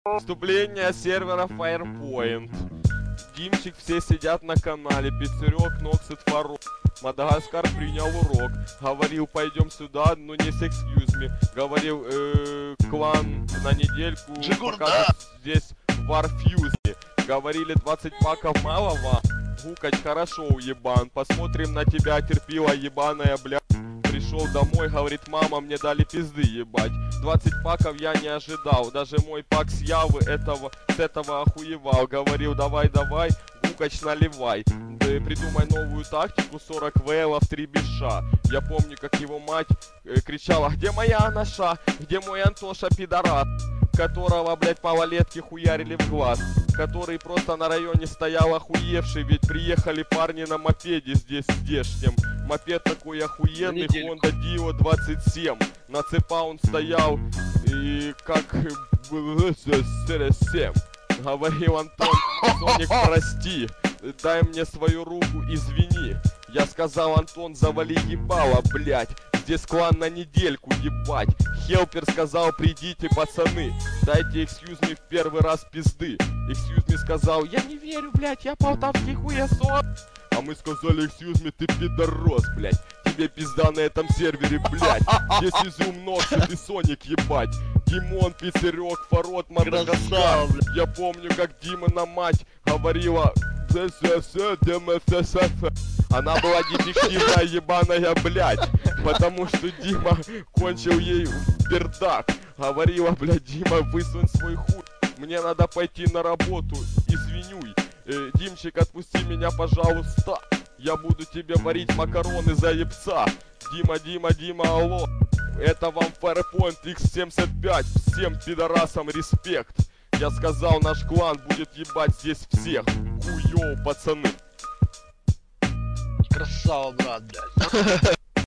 Вступление сервера Firepoint. Димчик, все сидят на канале. Пиццерёк, Ноксит, Фаро. Мадагаскар принял урок. Говорил, пойдем сюда, но не с excuse me. Говорил, клан на недельку. Пока здесь в Warfuse. Говорили, 20 паков мало вам. Гукать хорошо, уебан. Посмотрим на тебя, терпила ебаная, бля. Пришел домой, говорит, мама, мне дали пизды ебать. 20 паков я не ожидал. Даже мой пак с Явы с этого охуевал. Говорил, давай, Гукач наливай. Придумай новую тактику, 40 ВЛов, 3 биша. Я помню, как его мать кричала, где моя Анаша, где мой Антоша пидорас, которого, блять, малолетки хуярили в глаз, который просто на районе стоял охуевший, ведь приехали парни на мопеде здешнем. Мопед такой охуенный, Honda Dio 27. На цепа он стоял, и как 7. Говорил Антон, Соник, прости, дай мне свою руку, извини. Я сказал, Антон, завали ебало, блять. Здесь клан на недельку, ебать. Хелпер сказал, придите, пацаны. Дайте excuse me в первый раз пизды. Excuse me сказал, я не верю, блять, я полтавский хуесос. А мы сказали, excuse me, ты пидорос, блять. Тебе пизда на этом сервере, блять. Здесь изюм, Ноксит и Соник, ебать. Димон, Пиццерёк, Фарот, Мадагаскар. Я помню, как Дима на мать говорила, она была детективная ебаная, блядь, потому что Дима кончил ей в пердак. Говорила, блядь, Дима, высунь свой хуй, мне надо пойти на работу, извинюй. Димчик, отпусти меня, пожалуйста, я буду тебе варить макароны за ебца. Дима, алло, это вам Firepoint X75, всем пидорасам респект. Я сказал, наш клан будет ебать здесь всех. Хуёу, пацаны. Красава, брат, блядь.